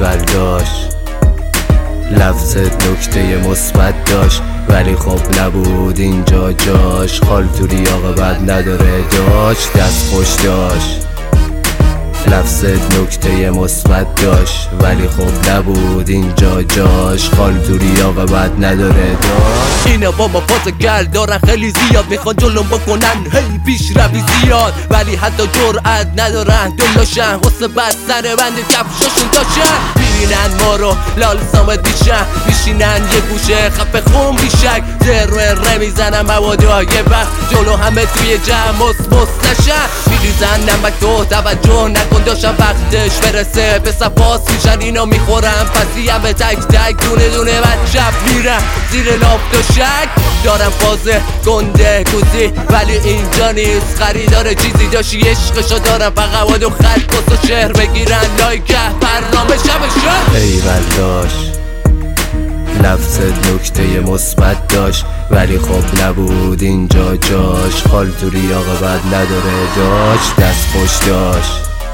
ایول داشت، لفظت نکته مثبت داشت ولی خب نبود اینجا جاش. خال تو ریاق بد نداره داشت، دست خوش داشت، لفظت نکته مثبت داشت ولی خب نبود اینجا جاش. خال تو ریاق بد نداره داشت. اینا با ما پازگل دارن خیلی زیاد، میخوان جلوم بکنن هی پیش روی زیاد، ولی حتی جرأت ندارن دلاشن حسن بد سر بند کفشاشون داشتن. میبینن ما رو لال سامد میشن، میشینن یه گوشه خفه خون بیشک، ذره میزنن موادای وقت جلو همه توی جمع مس نشن. میریزن نمک تو توجه نکن داشتن وقتش برسه به سپاس میشن اینا میخورن پسی همه تک تک دونه دونه بعد شب میرن زیر لاف دوشک. دارم فازه گنده گوزی ولی اینجا نیست، خریدار چیزی داشتی عشقشو دارم فقط باید و خط کس و شهر بگیرن لایکه برنامه شبشون. ایول داشت، لفظت نکته مثبت داشت ولی خب نبود اینجا جاش. خال تو ریاق بد نداره داشت، دست خوش داشت،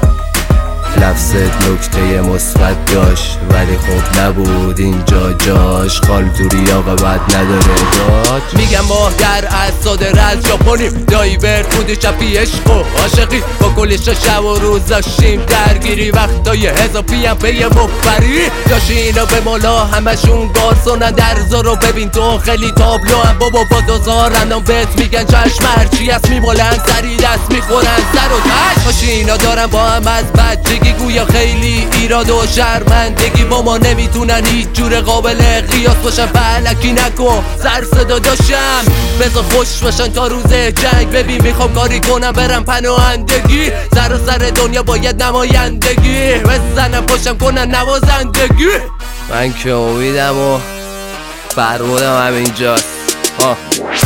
لفظت نکته مثبت داشت ولی خب نبود اینجا جاش. خال تو ریاق بد نداره داشت. میگم ما در از صادر از ژاپنیم، دایور بودی چپی عشق و عاشقی، با کلش شب و روز داشتیم درگیری، وقتای اضافی هم پی مفبری داشتی. اینا به مالا همشون گارسونن در زارو ببین تو خیلی تابلو هم بابا با دوزارن بهت میگن چشم هرچی هست میمالن سری دست میخورن سر و تش. باشی اینا دارن با هم از بچگی گویا خیلی ایراد و شرمندگی، با ما نمیتونن هیچ جور قابل قیاس باشن. فلکی نکن سر صدا داشتم بذار خوش باشن تا روز جنگ، ببین میخوام کاری کنم برم پناهندگی، سر دنیا باید نمایندگی بزنم پاشم کنن نوازندگی. من که امیدم و فرمودم همینجاست.